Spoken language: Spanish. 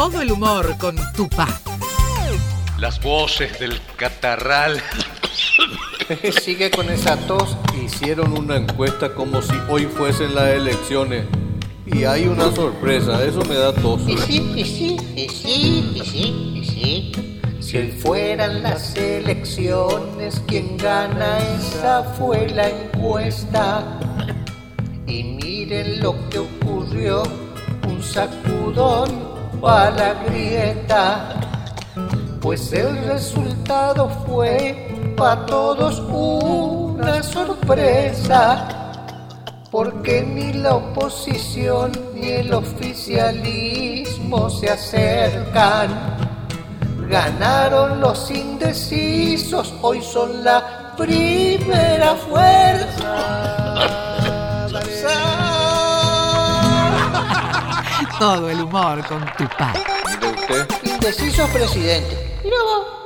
Todo el humor con Tupá. Las voces del catarral. Sigue con esa tos. Hicieron una encuesta como si hoy fuesen las elecciones. Y hay una sorpresa, eso me da tos. Y sí. Si hoy fueran las elecciones, quien gana esa fue la encuesta. Y miren lo que ocurrió, un sacudón a la grieta. Pues el resultado fue para todos una sorpresa. Porque ni la oposición ni el oficialismo se acercan. Ganaron los indecisos, hoy son la primera fuerza. Todo el humor con Tupá. Mire usted. Indecisos presidente. Mira vos.